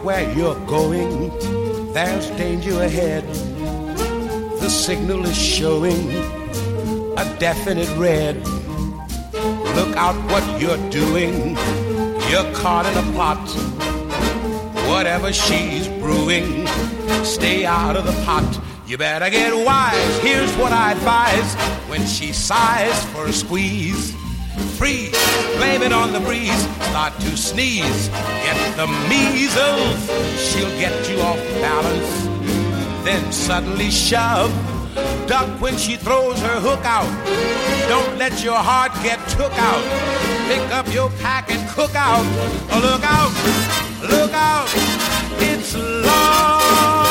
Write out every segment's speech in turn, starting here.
where you're going, there's danger ahead. The signal is showing a definite red. Look out what you're doing, you're caught in a plot. Whatever she's brewing, stay out of the pot. You better get wise, here's what I advise. When she sighs for a squeeze, freeze, blame it on the breeze. Start to sneeze, get the measles, she'll get you off balance. Then suddenly shove, duck when she throws her hook out. Don't let your heart get took out. Pick up your pack and cook out. Oh, look out, look out, it's love.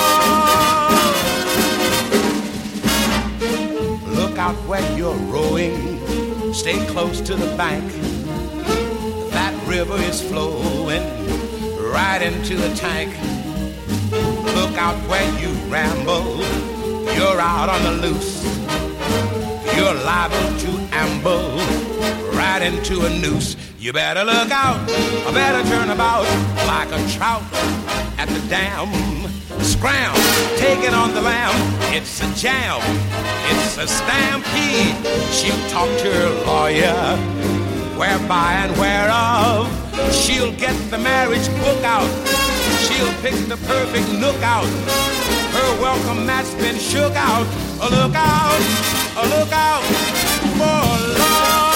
Look out where you're rowing, stay close to the bank. That river is flowing right into the tank. Look out where you ramble, you're out on the loose. You're liable to amble right into a noose. You better look out, or better turn about like a trout at the dam. Scram, take it on the lam. It's a jam, it's a stampede. She'll talk to her lawyer, whereby and whereof. She'll get the marriage book out. She'll pick the perfect nook out. Her welcome mat's been shook out. Oh, look out for love.